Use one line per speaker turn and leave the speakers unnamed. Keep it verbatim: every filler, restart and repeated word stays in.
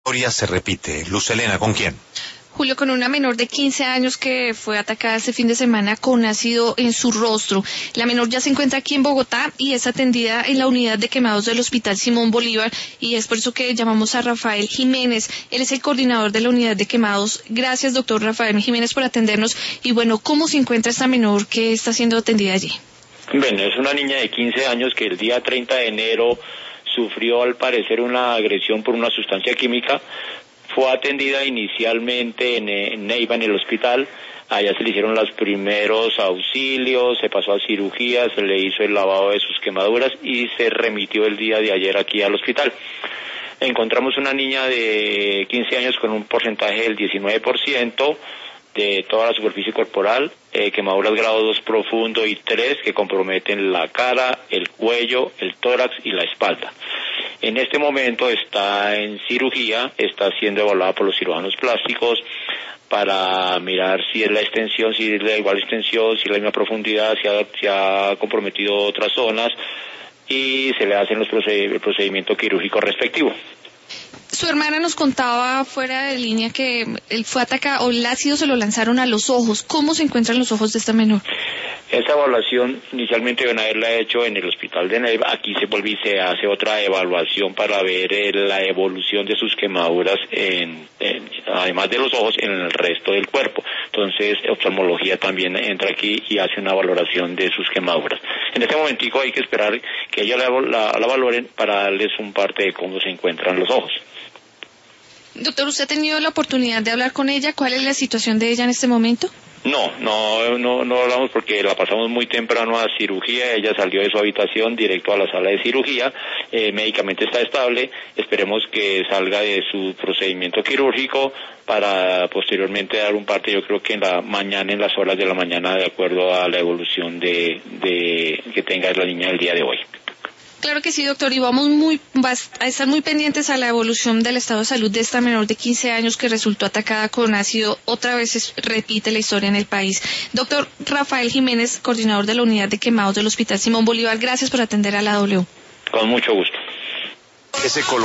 historia se repite. Luz Helena, ¿con quién?
Julio, con una menor de quince años que fue atacada este fin de semana con ácido en su rostro. La menor ya se encuentra aquí en Bogotá y es atendida en la unidad de quemados del Hospital Simón Bolívar, y es por eso que llamamos a Rafael Jiménez. Él es el coordinador de la unidad de quemados. Gracias, doctor Rafael Jiménez, por atendernos. Y bueno, ¿cómo se encuentra esta menor que está siendo atendida allí?
Bueno, es una niña de quince años que el día treinta de enero sufrió al parecer una agresión por una sustancia química. Fue atendida inicialmente en, en Neiva, en el hospital. Allá se le hicieron los primeros auxilios, se pasó a cirugía, se le hizo el lavado de sus quemaduras y se remitió el día de ayer aquí al hospital. Encontramos una niña de quince años con un porcentaje del diecinueve por ciento de toda la superficie corporal, eh, quemaduras grado dos profundo y tres que comprometen la cara, el cuello, el tórax y la espalda. En este momento está en cirugía, está siendo evaluada por los cirujanos plásticos para mirar si es la extensión, si es la igual extensión, si es la misma profundidad, si ha, si ha comprometido otras zonas, y se le hacen los proced- el procedimiento quirúrgico respectivo.
Su hermana nos contaba fuera de línea que él fue atacado, o el ácido se lo lanzaron a los ojos. ¿Cómo se encuentran los ojos de esta menor?
Esa evaluación inicialmente deben haberla hecho en el hospital de Neiva. Aquí se vuelve y se hace otra evaluación para ver eh, la evolución de sus quemaduras, en, en, además de los ojos, en el resto del cuerpo. Entonces, oftalmología también entra aquí y hace una valoración de sus quemaduras. En este momentico hay que esperar que ella la, la, la valoren para darles un parte de cómo se encuentran los ojos.
Doctor, ¿usted ha tenido la oportunidad de hablar con ella? ¿Cuál es la situación de ella en este momento?
No, no, no, no hablamos porque la pasamos muy temprano a cirugía. Ella salió de su habitación directo a la sala de cirugía. Eh, médicamente está estable. Esperemos que salga de su procedimiento quirúrgico para posteriormente dar un parte, yo creo que en la mañana, en las horas de la mañana, de acuerdo a la evolución de, de que tenga la niña el día de hoy.
Claro que sí, doctor, y vamos muy, a estar muy pendientes a la evolución del estado de salud de esta menor de quince años que resultó atacada con ácido. Otra vez es, repite la historia en el país. Doctor Rafael Jiménez, coordinador de la unidad de quemados del Hospital Simón Bolívar, gracias por atender a la W.
Con mucho gusto.
Ese